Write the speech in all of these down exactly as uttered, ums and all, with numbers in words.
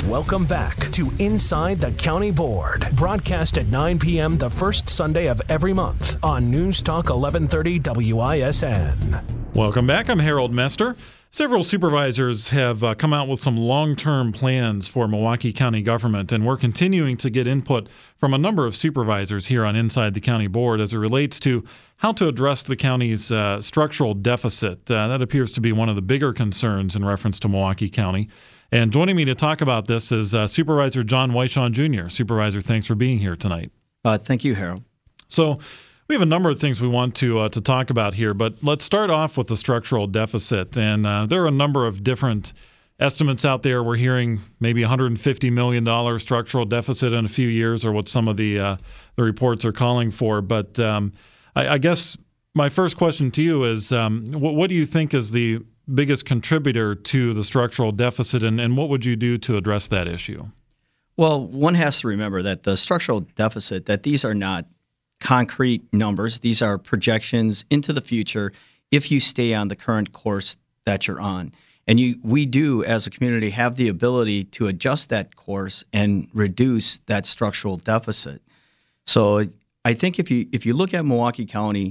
Welcome back to Inside the County Board, broadcast at nine p.m. the first Sunday of every month on News Talk eleven thirty W I S N. Welcome back. I'm Harold Mester. Several supervisors have uh, come out with some long-term plans for Milwaukee County government, and we're continuing to get input from a number of supervisors here on Inside the County Board as it relates to how to address the county's uh, structural deficit. Uh, that appears to be one of the bigger concerns in reference to Milwaukee County. And joining me to talk about this is uh, Supervisor John Wyshawn Junior Supervisor, thanks for being here tonight. Uh, thank you, Harold. So we have a number of things we want to uh, to talk about here, but let's start off with the structural deficit. And uh, there are a number of different estimates out there. We're hearing maybe one hundred fifty million dollars structural deficit in a few years, or what some of the uh, the reports are calling for. But um, I, I guess my first question to you is, um, what, what do you think is the biggest contributor to the structural deficit, and, and what would you do to address that issue? Well, one has to remember that the structural deficit, that these are not concrete numbers. These are projections into the future if you stay on the current course that you're on. And you, we do, as a community, have the ability to adjust that course and reduce that structural deficit. So I think if you if you look at Milwaukee County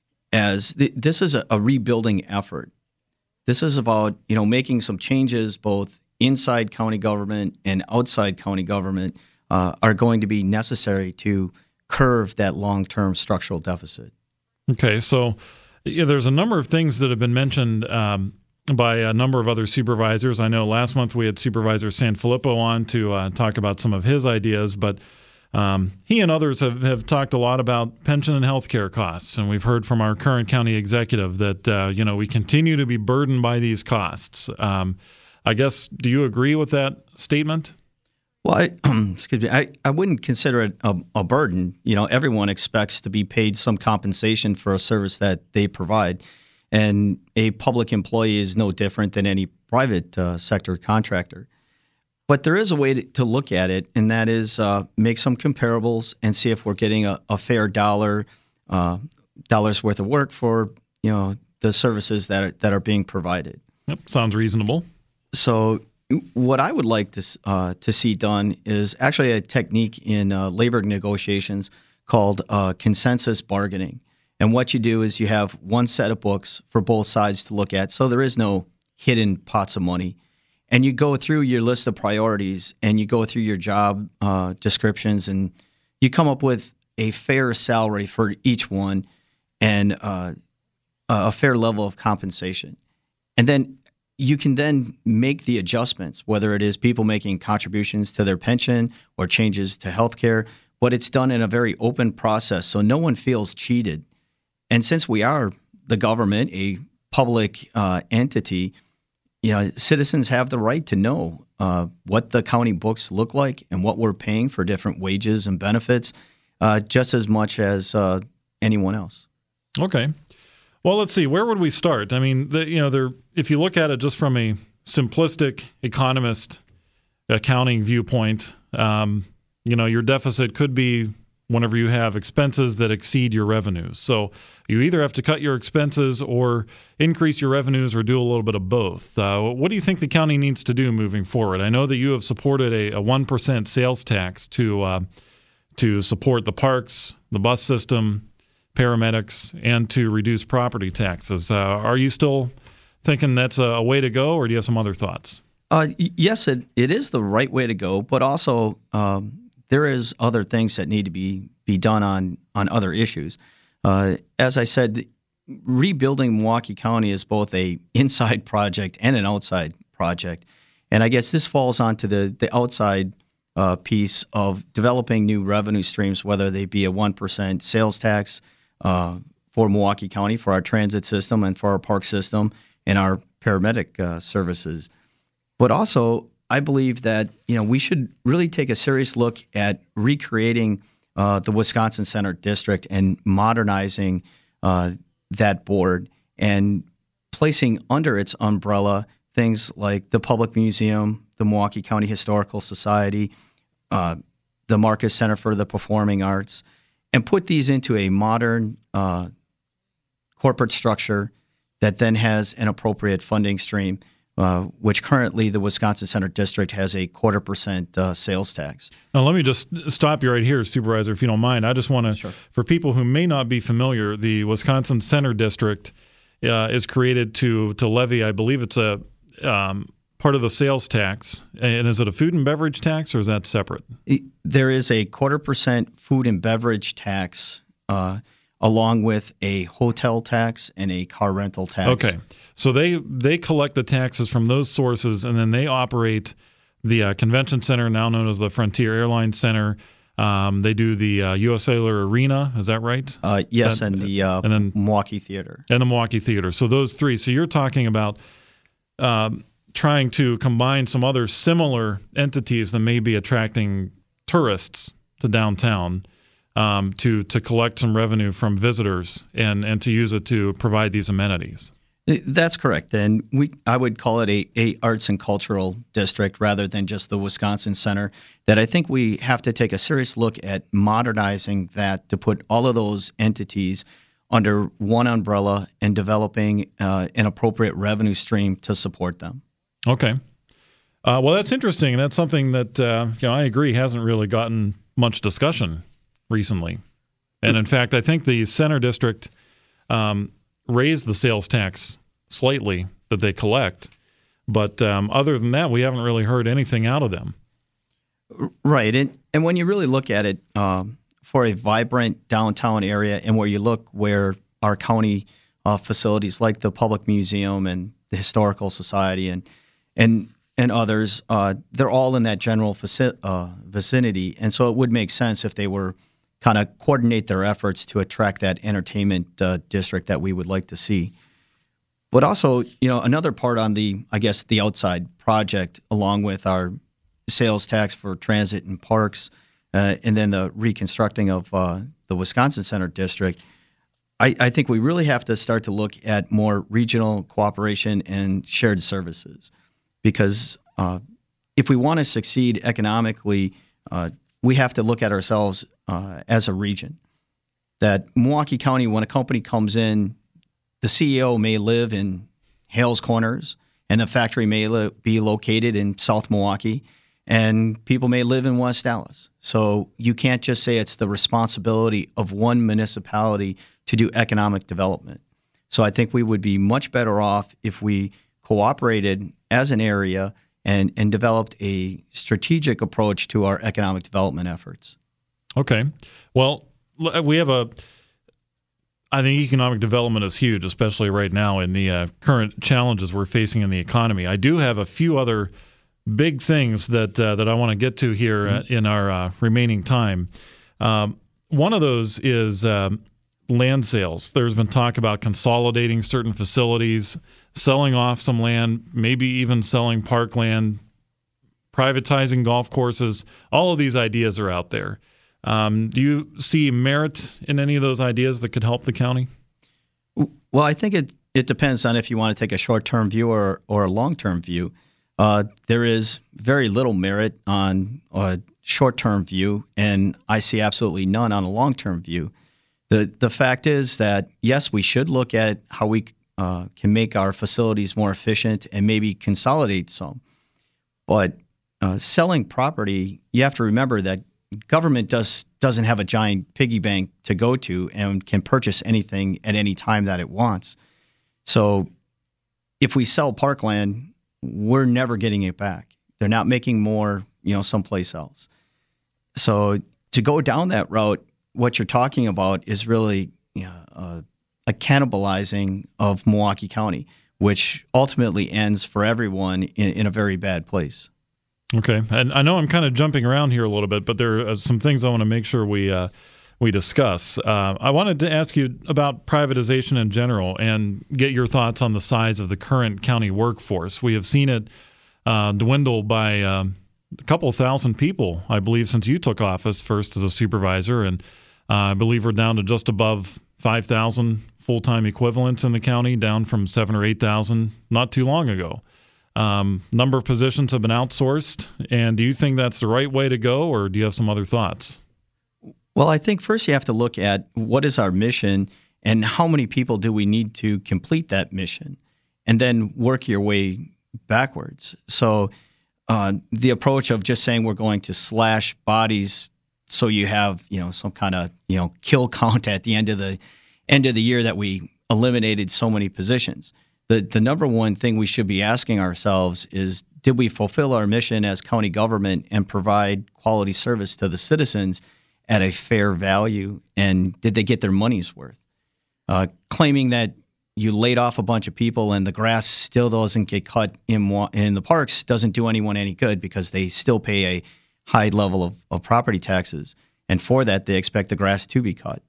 as th- this is a, a rebuilding effort. This is about, you know, making some changes both inside county government and outside county government uh, are going to be necessary to curve that long-term structural deficit. Okay, so yeah, there's a number of things that have been mentioned um, by a number of other supervisors. I know last month we had Supervisor Sanfilippo on to uh, talk about some of his ideas, but um, he and others have, have talked a lot about pension and health care costs, and we've heard from our current county executive that uh, you know we continue to be burdened by these costs. Um, I guess, do you agree with that statement? Well, I, excuse me, I, I wouldn't consider it a, a burden. You know, everyone expects to be paid some compensation for a service that they provide, and a public employee is no different than any private uh, sector contractor. But there is a way to, to look at it, and that is uh, make some comparables and see if we're getting a, a fair dollar, uh, dollars worth of work for, you know, the services that are, that are being provided. Yep, sounds reasonable. So what I would like to uh, to see done is actually a technique in uh, labor negotiations called uh, consensus bargaining. And what you do is you have one set of books for both sides to look at, so there is no hidden pots of money. And you go through your list of priorities, and you go through your job uh, descriptions, and you come up with a fair salary for each one and uh, a fair level of compensation. And then you can then make the adjustments, whether it is people making contributions to their pension or changes to health care, but it's done in a very open process, so no one feels cheated. And since we are the government, a public uh, entity, you know, citizens have the right to know uh, what the county books look like and what we're paying for different wages and benefits, uh, just as much as uh, anyone else. Okay. Well, let's see. Where would we start? I mean, the, you know, there. If you look at it just from a simplistic economist accounting viewpoint, um, you know, your deficit could be whenever you have expenses that exceed your revenues. So you either have to cut your expenses or increase your revenues or do a little bit of both. Uh, what do you think the county needs to do moving forward? I know that you have supported a, a one percent sales tax to uh, to support the parks, the bus system, paramedics, and to reduce property taxes. Uh, are you still thinking that's a, a way to go, or do you have some other thoughts? Uh, yes, it, it is the right way to go, but also um, there is other things that need to be, be done on, on other issues. Uh, as I said, rebuilding Milwaukee County is both a inside project and an outside project. And I guess this falls onto the, the outside uh, piece of developing new revenue streams, whether they be a one percent sales tax uh, for Milwaukee County, for our transit system and for our park system and our paramedic uh, services. But also, I believe that, you know, we should really take a serious look at recreating uh, the Wisconsin Center District and modernizing uh, that board and placing under its umbrella things like the Public Museum, the Milwaukee County Historical Society, uh, the Marcus Center for the Performing Arts, and put these into a modern uh, corporate structure that then has an appropriate funding stream uh, which currently the Wisconsin Center District has a quarter percent uh, sales tax. Now, let me just stop you right here, Supervisor, if you don't mind. I just want to, Sure. for people who may not be familiar, the Wisconsin Center District uh, is created to to levy, I believe it's a um, part of the sales tax. And is it a food and beverage tax, or is that separate? There is a quarter percent food and beverage tax, uh, along with a hotel tax and a car rental tax. Okay, so they they collect the taxes from those sources, and then they operate the uh, convention center, now known as the Frontier Airlines Center. Um, they do the uh, U S Sailor Arena. Is that right? Uh, yes, That- and the uh, and then- Milwaukee Theater. And the Milwaukee Theater. So those three. So you're talking about um, trying to combine some other similar entities that may be attracting tourists to downtown um, to to collect some revenue from visitors and, and to use it to provide these amenities. That's correct, and we I would call it a, a arts and cultural district rather than just the Wisconsin Center. That I think we have to take a serious look at modernizing that to put all of those entities under one umbrella and developing uh, an appropriate revenue stream to support them. Okay. Uh, well, that's interesting. That's something that uh, you know I agree hasn't really gotten much discussion recently. And in fact, I think the Center District um, raised the sales tax slightly that they collect. But um, other than that, we haven't really heard anything out of them. Right, and and when you really look at it, um, for a vibrant downtown area, and where you look where our county uh, facilities like the Public Museum and the Historical Society and and and others, uh, they're all in that general faci- uh, vicinity, and so it would make sense if they were kind of coordinate their efforts to attract that entertainment uh, district that we would like to see. But also, you know, another part on the, I guess, the outside project, along with our sales tax for transit and parks, uh, and then the reconstructing of uh, the Wisconsin Center District, I, I think we really have to start to look at more regional cooperation and shared services. Because uh, if we want to succeed economically, uh, we have to look at ourselves uh, as a region. That Milwaukee County, when a company comes in, the C E O may live in Hales Corners, and the factory may lo- be located in South Milwaukee, and people may live in West Dallas. So you can't just say it's the responsibility of one municipality to do economic development. So I think we would be much better off if we cooperated as an area and, and developed a strategic approach to our economic development efforts. Okay. Well, l- we have a, I think economic development is huge, especially right now in the uh, current challenges we're facing in the economy. I do have a few other big things that uh, that I want to get to here mm-hmm. uh, in our uh, remaining time. Um, one of those is um, land sales. There's been talk about consolidating certain facilities, selling off some land, maybe even selling parkland, privatizing golf courses. All of these ideas are out there. Um, do you see merit in any of those ideas that could help the county? Well, I think it, it depends on if you want to take a short-term view or, or a long-term view. Uh, there is very little merit on a short-term view, and I see absolutely none on a long-term view. The the fact is that, yes, we should look at how we uh, can make our facilities more efficient and maybe consolidate some. But uh, selling property, you have to remember that government does, doesn't have a giant piggy bank to go to and can purchase anything at any time that it wants. So if we sell parkland, we're never getting it back. They're not making more, you know, someplace else. So to go down that route, what you're talking about is really, you know, uh, a cannibalizing of Milwaukee County, which ultimately ends for everyone in, in a very bad place. Okay, and I know I'm kind of jumping around here a little bit, but there are some things I want to make sure we uh, we discuss. Uh, I wanted to ask you about privatization in general and get your thoughts on the size of the current county workforce. We have seen it uh, dwindle by uh, a couple thousand people, I believe, since you took office first as a supervisor, and uh, I believe we're down to just above five thousand full-time equivalents in the county, down from seven or eight thousand not too long ago. Um, number of positions have been outsourced, and do you think that's the right way to go, or do you have some other thoughts? Well, I think first you have to look at what is our mission and how many people do we need to complete that mission, and then work your way backwards. So uh, the approach of just saying we're going to slash bodies so you have, you know, some kind of, you know, kill count at the end of the end of the year that we eliminated so many positions. The the number one thing we should be asking ourselves is, did we fulfill our mission as county government and provide quality service to the citizens at a fair value, and did they get their money's worth? Uh, claiming that you laid off a bunch of people and the grass still doesn't get cut in in the parks doesn't do anyone any good, because they still pay a high level of, of property taxes, and for that they expect the grass to be cut.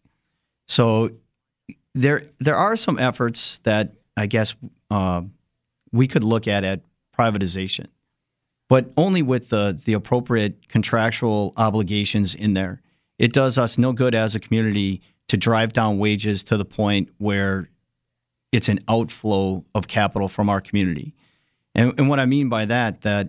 So there there are some efforts that I guess uh, we could look at at privatization, but only with the the appropriate contractual obligations in there. It does us no good as a community to drive down wages to the point where it's an outflow of capital from our community. And, and what I mean by that, that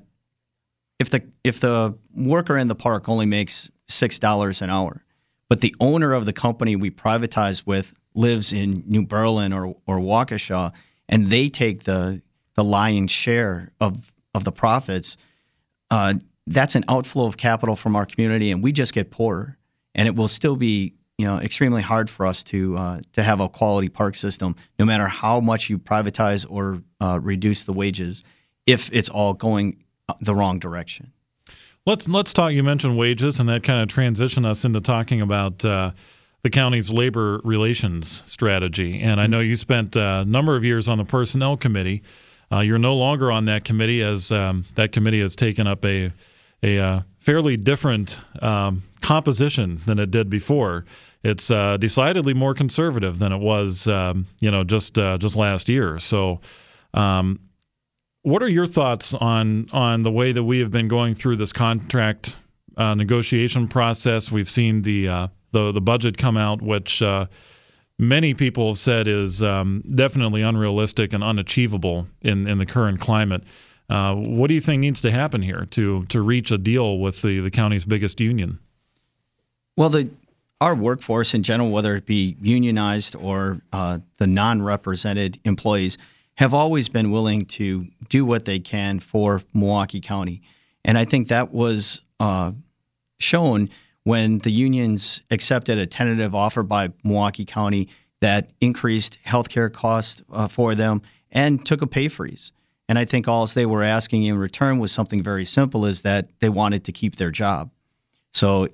if the if the worker in the park only makes six dollars an hour, but the owner of the company we privatize with lives in New Berlin or or Waukesha, and they take the the lion's share of of the profits, uh, that's an outflow of capital from our community, and we just get poorer. And it will still be, you know, extremely hard for us to uh, to have a quality park system, no matter how much you privatize or uh, reduce the wages, if it's all going the wrong direction. Let's let's talk. You mentioned wages, and that kind of transitioned us into talking about uh, the county's labor relations strategy. And I know you spent a number of years on the personnel committee. Uh, you're no longer on that committee, as um, that committee has taken up a a uh, fairly different um, composition than it did before. It's uh, decidedly more conservative than it was, um, you know, just uh, just last year. So, um, what are your thoughts on on the way that we have been going through this contract uh, negotiation process? We've seen the uh, the the budget come out, which uh, many people have said is um, definitely unrealistic and unachievable in, in the current climate. Uh, what do you think needs to happen here to to reach a deal with the, the county's biggest union? Well, the our workforce in general, whether it be unionized or uh, the non-represented employees, have always been willing to do what they can for Milwaukee County. And I think that was uh, shown when the unions accepted a tentative offer by Milwaukee County that increased healthcare costs uh, for them and took a pay freeze. And I think all they were asking in return was something very simple, is that they wanted to keep their job. So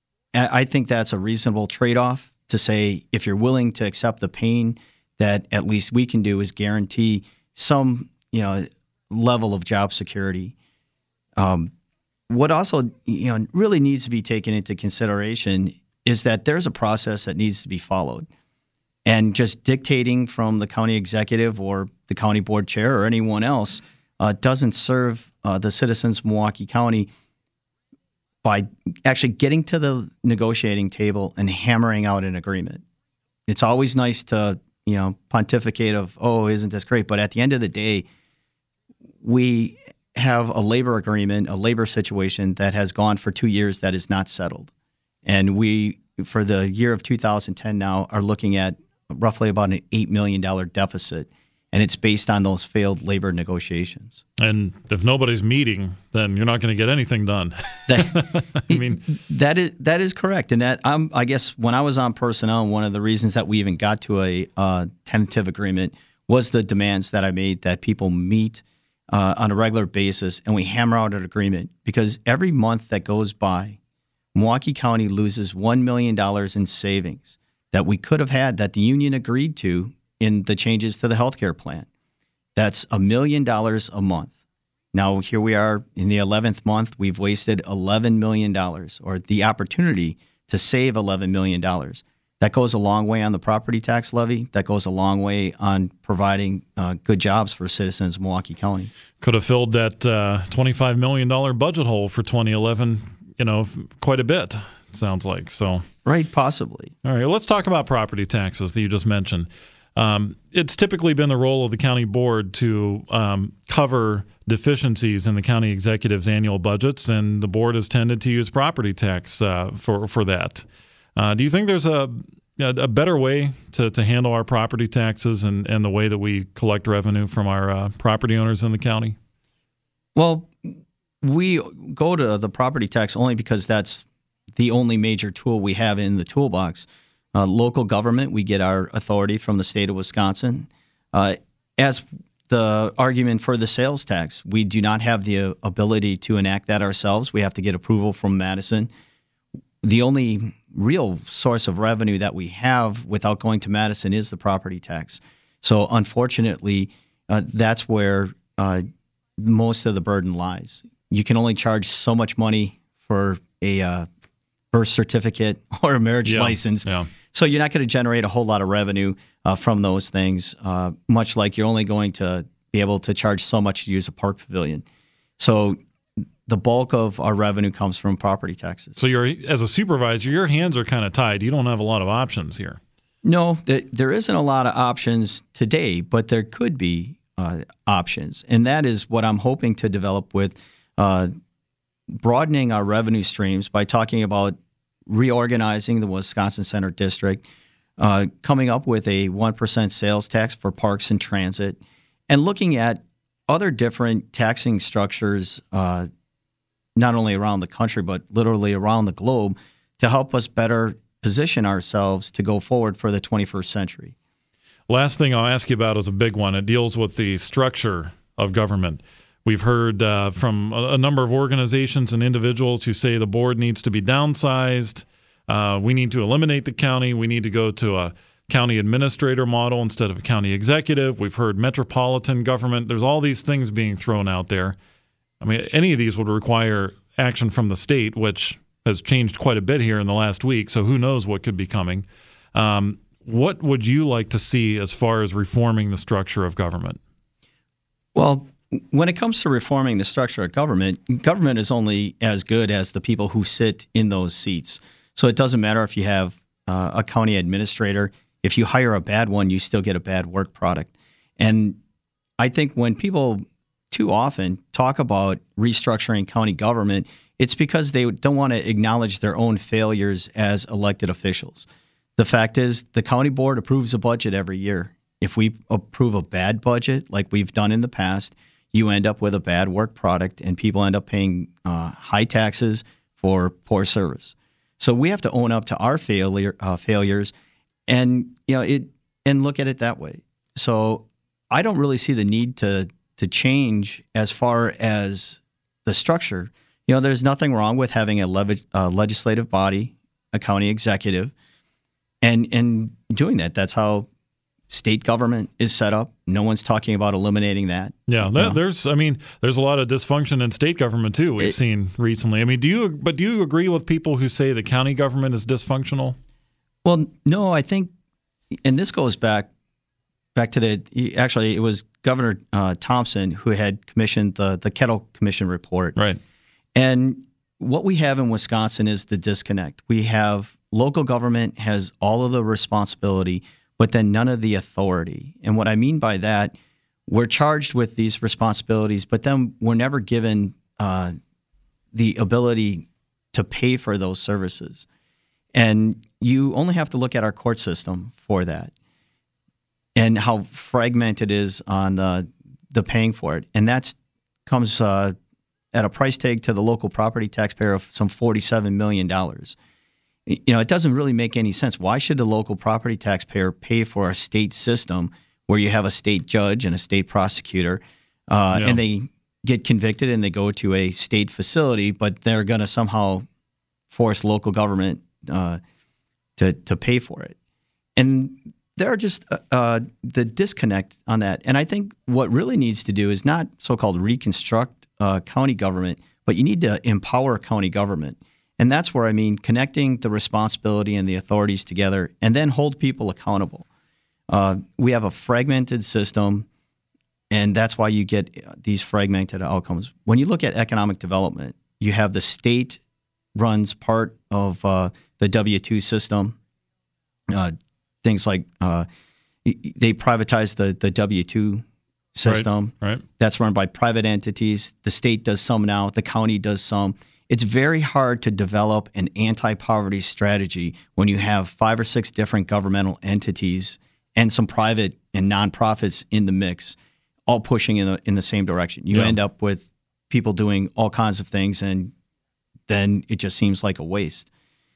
I think that's a reasonable trade-off to say, if you're willing to accept the pain, that at least we can do is guarantee some, you know, level of job security. Um, what also, you know, really needs to be taken into consideration is that there's a process that needs to be followed. And just dictating from the county executive or the county board chair or anyone else uh, doesn't serve uh, the citizens of Milwaukee County by actually getting to the negotiating table and hammering out an agreement. It's always nice to, you know, pontificate of, oh, isn't this great? But at the end of the day, we have a labor agreement, a labor situation that has gone for two years that is not settled. And we, for the year of two thousand ten now, are looking at roughly about an eight million dollars deficit. And it's based on those failed labor negotiations. And if nobody's meeting, then you're not going to get anything done. That, I mean, that is that is correct. And that um, I guess when I was on personnel, one of the reasons that we even got to a uh, tentative agreement was the demands that I made that people meet uh, on a regular basis, and we hammer out an agreement. Because every month that goes by, Milwaukee County loses one million dollars in savings that we could have had, that the union agreed to in the changes to the healthcare plan. That's a million dollars a month. Now, here we are in the eleventh month. We've wasted eleven million dollars, or the opportunity to save eleven million dollars. That goes a long way on the property tax levy. That goes a long way on providing uh, good jobs for citizens of Milwaukee County. Could have filled that uh, twenty-five million dollars budget hole for twenty eleven, you know, quite a bit, it sounds like. So, right, possibly. All right, let's talk about property taxes that you just mentioned. Um, it's typically been the role of the county board to um, cover deficiencies in the county executive's annual budgets, and the board has tended to use property tax uh, for for that. Uh, do you think there's a a better way to, to handle our property taxes and, and the way that we collect revenue from our uh, property owners in the county? Well, we go to the property tax only because that's the only major tool we have in the toolbox. Uh, local government, we get our authority from the state of Wisconsin. Uh, as the argument for the sales tax, we do not have the ability to enact that ourselves. We have to get approval from Madison. The only real source of revenue that we have without going to Madison is the property tax. So unfortunately, uh, that's where uh, most of the burden lies. You can only charge so much money for a uh, birth certificate or a marriage yeah, license. Yeah. So you're not going to generate a whole lot of revenue uh, from those things, uh, much like you're only going to be able to charge so much to use a park pavilion. So the bulk of our revenue comes from property taxes. So you're, as a supervisor, your hands are kind of tied. You don't have a lot of options here. No, th- there isn't a lot of options today, but there could be uh, options. And that is what I'm hoping to develop with uh, broadening our revenue streams by talking about reorganizing the Wisconsin Center District, uh, coming up with a one percent sales tax for parks and transit, and looking at other different taxing structures, uh, not only around the country, but literally around the globe, to help us better position ourselves to go forward for the twenty-first century. Last thing I'll ask you about is a big one. It deals with the structure of government. We've heard uh, from a, a number of organizations and individuals who say the board needs to be downsized. Uh, we need to eliminate the county. We need to go to a county administrator model instead of a county executive. We've heard metropolitan government. There's all these things being thrown out there. I mean, any of these would require action from the state, which has changed quite a bit here in the last week. So who knows what could be coming. Um, what would you like to see as far as reforming the structure of government? Well, when it comes to reforming the structure of government, government is only as good as the people who sit in those seats. So it doesn't matter if you have uh, a county administrator. If you hire a bad one, you still get a bad work product. And I think when people too often talk about restructuring county government, it's because they don't want to acknowledge their own failures as elected officials. The fact is, the county board approves a budget every year. If we approve a bad budget, like we've done in the past, you end up with a bad work product, and people end up paying uh, high taxes for poor service. So we have to own up to our failure uh, failures, and you know it, and look at it that way. So I don't really see the need to to change as far as the structure. You know, there's nothing wrong with having a lev- uh, legislative body, a county executive, and and doing that. That's how state government is set up. No one's talking about eliminating that. Yeah, that, you know? there's. I mean, there's a lot of dysfunction in state government too. We've It, seen recently. I mean, do you? But do you agree with people who say the county government is dysfunctional? Well, no, I think, and this goes back back to the. Actually, it was Governor uh, Thompson who had commissioned the the Kettle Commission report. Right. And what we have in Wisconsin is the disconnect. We have local government has all of the responsibility, but then none of the authority. And what I mean by that, we're charged with these responsibilities, but then we're never given uh, the ability to pay for those services. And you only have to look at our court system for that and how fragmented it is on the, the paying for it. And that comes uh, at a price tag to the local property taxpayer of some forty-seven million dollars. You know, it doesn't really make any sense. Why should the local property taxpayer pay for a state system where you have a state judge and a state prosecutor, uh, Yeah. and they get convicted and they go to a state facility, but they're going to somehow force local government uh, to to pay for it? And there are just uh, uh, the disconnect on that. And I think what really needs to do is not so-called reconstruct uh, county government, but you need to empower county government. And that's where I mean connecting the responsibility and the authorities together and then hold people accountable. Uh, we have a fragmented system, and that's why you get these fragmented outcomes. When you look at economic development, you have the state runs part of uh, the W two system. Uh, things like uh, they privatize the, the W two system. Right, right. That's run by private entities. The state does some now. The county does some. It's very hard to develop an anti-poverty strategy when you have five or six different governmental entities and some private and nonprofits in the mix, all pushing in the in the same direction. You Yeah. end up with people doing all kinds of things, and then it just seems like a waste.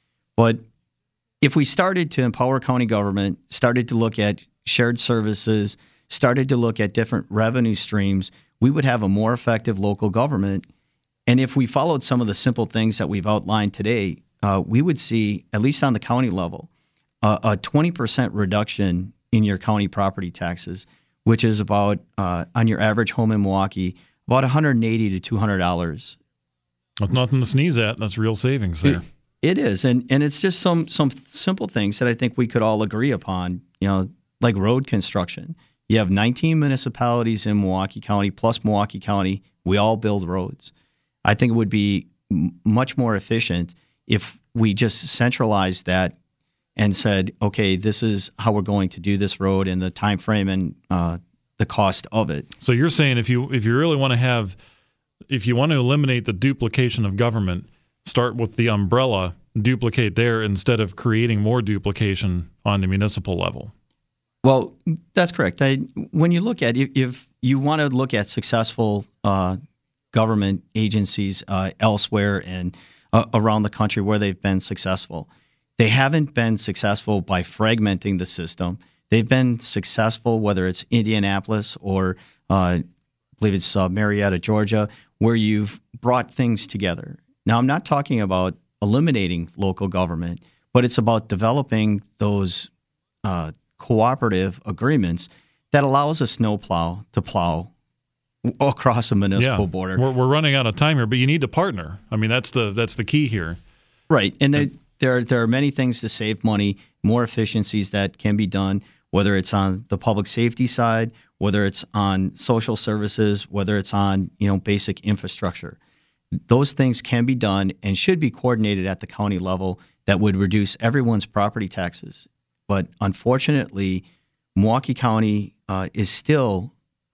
But if we started to empower county government, started to look at shared services, started to look at different revenue streams, we would have a more effective local government. And if we followed some of the simple things that we've outlined today, uh, we would see, at least on the county level, uh, a twenty percent reduction in your county property taxes, which is about, uh, on your average home in Milwaukee, about one hundred eighty to two hundred dollars. That's nothing to sneeze at. That's real savings there. It, it is. And and it's just some some simple things that I think we could all agree upon, you know, like road construction. You have nineteen municipalities in Milwaukee County plus Milwaukee County. We all build roads. I think it would be m- much more efficient if we just centralized that and said, okay, this is how we're going to do this road and the time frame and uh, the cost of it. So you're saying if you if you really want to have, if you want to eliminate the duplication of government, start with the umbrella, duplicate there instead of creating more duplication on the municipal level. Well, that's correct. I, when you look at, if, if you want to look at successful uh, government agencies uh, elsewhere and uh, around the country where they've been successful, they haven't been successful by fragmenting the system. They've been successful, whether it's Indianapolis or uh, I believe it's uh, Marietta, Georgia, where you've brought things together. Now, I'm not talking about eliminating local government, but it's about developing those uh, cooperative agreements that allows a snowplow to plow across a municipal yeah. border. We're, we're running out of time here, but you need to partner. I mean, that's the that's the key here. Right, and there there, there are many things to save money, more efficiencies that can be done, whether it's on the public safety side, whether it's on social services, whether it's on, you know, basic infrastructure. Those things can be done and should be coordinated at the county level that would reduce everyone's property taxes. But unfortunately, Milwaukee County uh, is still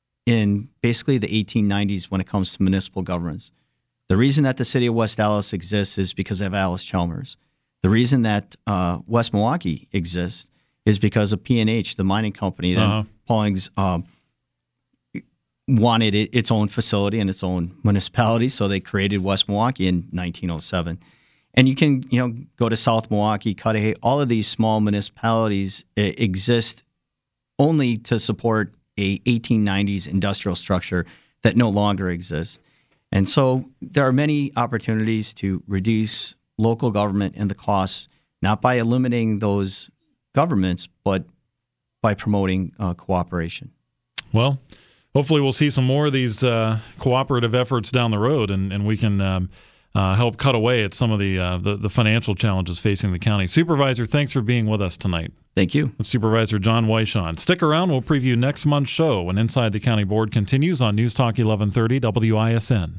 in basically the eighteen nineties when it comes to municipal governments. The reason that the city of West Allis exists is because of Alice Chalmers. The reason that uh, West Milwaukee exists is because of P and H, the mining company that uh-huh. Pauling's um, wanted it, its own facility and its own municipality, so they created West Milwaukee in nineteen oh seven. And you can, you know, go to South Milwaukee, Cudahy. All of these small municipalities uh, exist only to support a eighteen nineties industrial structure that no longer exists. And so there are many opportunities to reduce local government and the costs, not by eliminating those governments, but by promoting uh, cooperation. Well, hopefully we'll see some more of these uh, cooperative efforts down the road, and, and we can um, uh, help cut away at some of the, uh, the the financial challenges facing the county. Supervisor, thanks for being with us tonight. Thank you. That's Supervisor John Wyshawn. Stick around. We'll preview next month's show when Inside the County Board continues on News Talk eleven thirty W I S N.